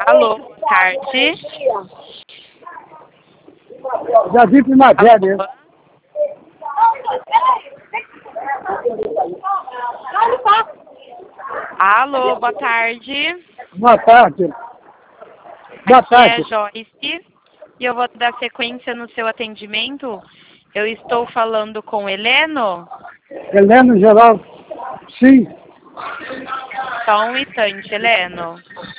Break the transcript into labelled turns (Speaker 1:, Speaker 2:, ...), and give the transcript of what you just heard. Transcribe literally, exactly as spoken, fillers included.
Speaker 1: Alô, boa tarde.
Speaker 2: Jardim Primavera.
Speaker 1: Alô, boa tarde.
Speaker 2: Boa tarde. Boa
Speaker 1: Aqui
Speaker 2: tarde.
Speaker 1: é Joyce e eu vou dar sequência no seu atendimento. Eu estou falando com Heleno.
Speaker 2: Heleno Geraldo. Sim.
Speaker 1: Só um instante, Heleno.